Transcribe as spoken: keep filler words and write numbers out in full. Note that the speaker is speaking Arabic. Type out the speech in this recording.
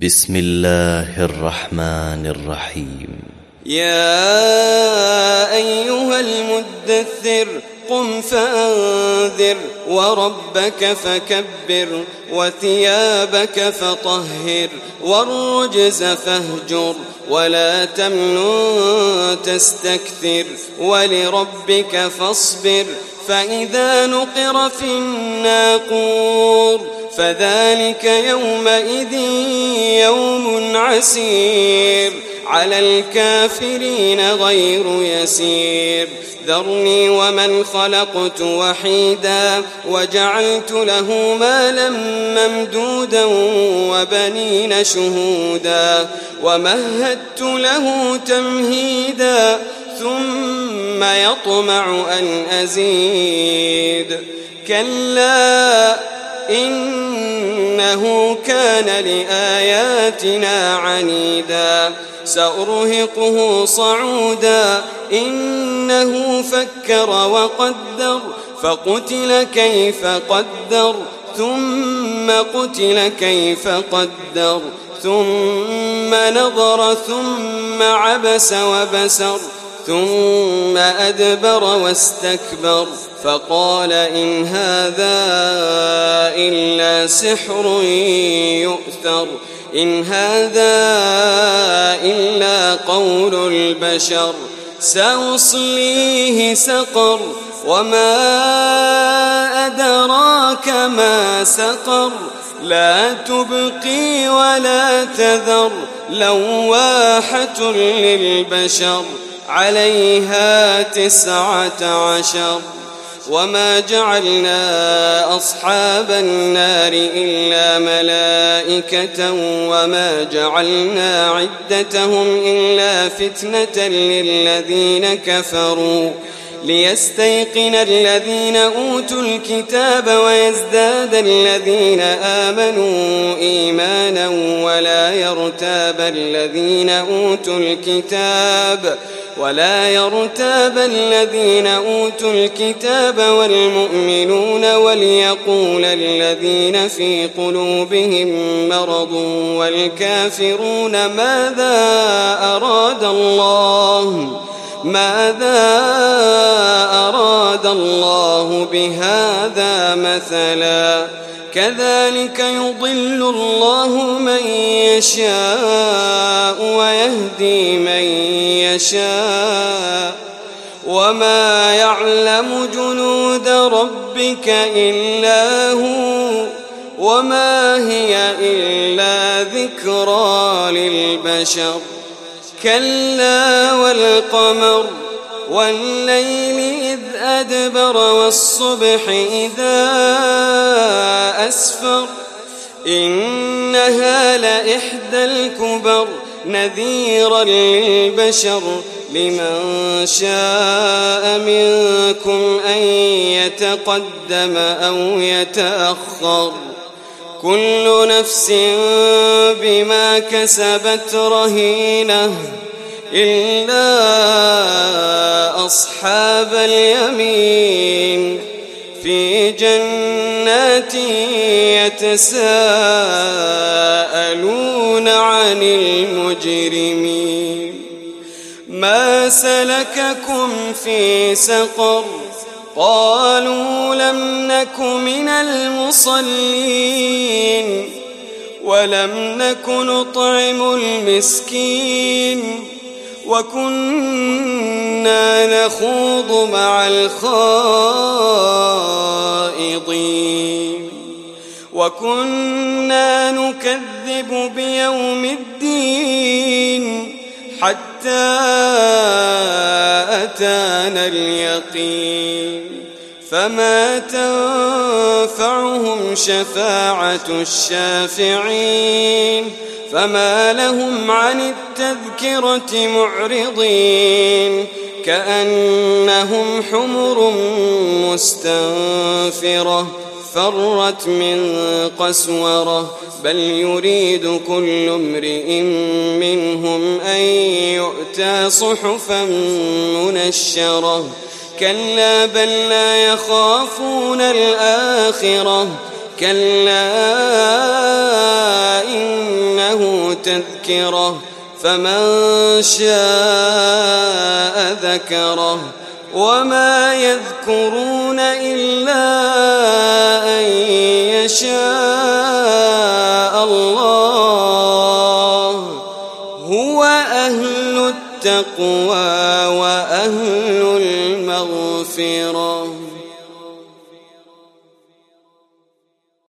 بسم الله الرحمن الرحيم. يا أيها المدثر قم فأنذر وربك فكبر وثيابك فطهر والرجز فاهجر ولا تمنن تستكثر ولربك فاصبر فإذا نقر في الناقور فذلك يومئذ يوم عسير على الكافرين غير يسير. ذرني ومن خلقت وحيدا وجعلت له مالا ممدودا وبنين شهودا ومهدت له تمهيدا ثم يطمع أن أزيد كلا إنه كان لآياتنا عنيدا سأرهقه صعودا إنه فكر وقدر فقتل كيف قدر ثم قتل كيف قدر ثم نظر ثم عبس وبسر ثم أدبر واستكبر فقال إن هذا إلا سحر يؤثر إن هذا إلا قول البشر سأصليه سقر وما أدراك ما سقر لا تبقي ولا تذر لواحة للبشر عليها تسعة عشر. وما جعلنا أصحاب النار إلا ملائكة وما جعلنا عدتهم إلا فتنة للذين كفروا ليستيقن الذين أوتوا الكتاب ويزداد الذين آمنوا إيمانا ولا يرتاب الذين أوتوا الكتاب ولا يرتاب الذين أوتوا الكتاب والمؤمنون وليقول الذين في قلوبهم مرض والكافرون ماذا أراد الله ماذا أراد الله بهذا مثلا كذلك يضل الله من يشاء ويهدي من يشاء وما يعلم جنود ربك إلا هو وما هي إلا ذكرى للبشر. كلا والقمر والليل إذ أدبر والصبح إذا أسفر إنها لإحدى الكبر نذيرا للبشر لمن شاء منكم أن يتقدم أو يتأخر كل نفس بما كسبت رهينة إلا أصحاب اليمين في جنات يتساءلون عن المجرمين ما سلككم في سقر قالوا لم نك من المصلين ولم نك نطعم المسكين وكنا نخوض مع الخائضين وكنا نكذب بيوم الدين حتى أتانا اليقين فما تنفعهم شفاعة الشافعين فما لهم عن التذكرة معرضين كأنهم حمر مستنفرة فرت من قسورة بل يريد كل امرئ منهم أن يؤتى صحفا منشرة كلا بل لا يخافون الآخرة كلا إنه تذكرة فمن شاء ذكره وما يذكرون إلا أن يشاء الله هو أهل التقوى وأهل المغفرة.